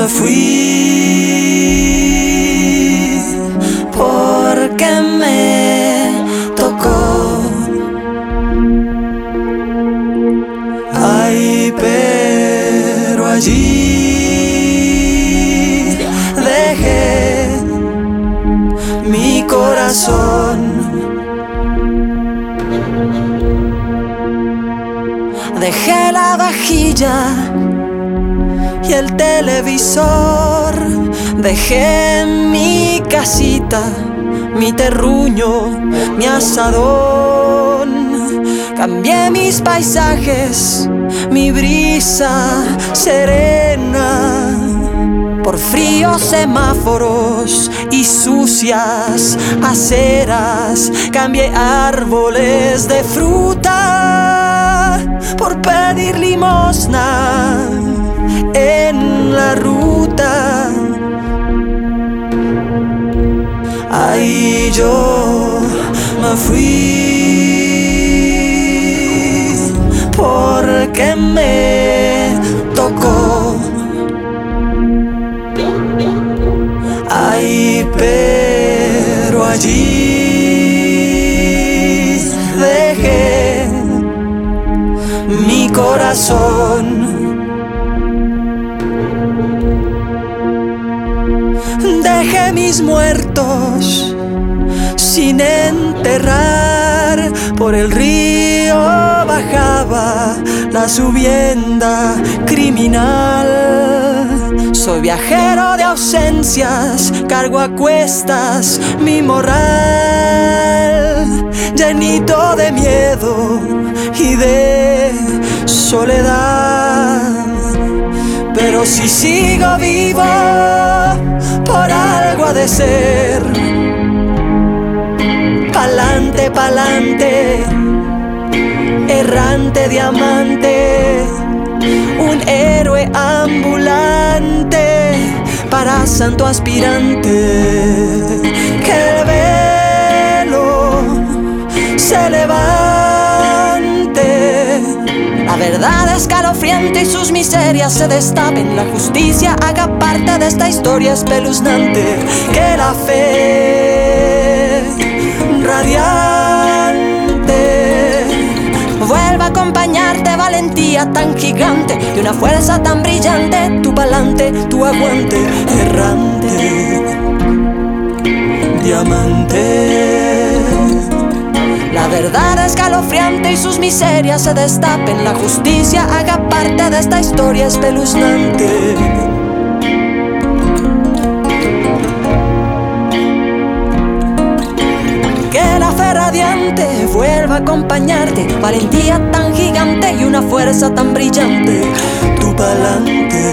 fui porque me tocó. Ay, pero allí dejé mi corazón. Dejé la vajilla y el televisor, dejé mi casita, mi terruño, mi asadón. Cambié mis paisajes, mi brisa serena, por fríos semáforos y sucias aceras. Cambié árboles de fruta por pedir limosna en la ruta. Ahí yo me fui porque me tocó. Ay, pero allí dejé mi corazón. Dejé mis muertos sin enterrar, por el río bajaba la subienda criminal. Soy viajero de ausencias, cargo a cuestas mi morral, llenito de miedo y de soledad. Pero si sigo vivo, por algo ha de ser. Pa'lante, pa'lante, errante diamante, un héroe ambulante para santo aspirante. Que el velo se levante, la verdad escalofriante y sus miserias se destapen. La justicia haga parte de esta historia espeluznante. Que la fe radiante vuelva a acompañarte, valentía tan gigante y una fuerza tan brillante. Tu pa'lante, tu aguante, errante diamante. La verdad escalofriante y sus miserias se destapen. La justicia haga parte de esta historia espeluznante. Que la fe radiante vuelva a acompañarte, valentía tan gigante y una fuerza tan brillante. Tu pa'lante,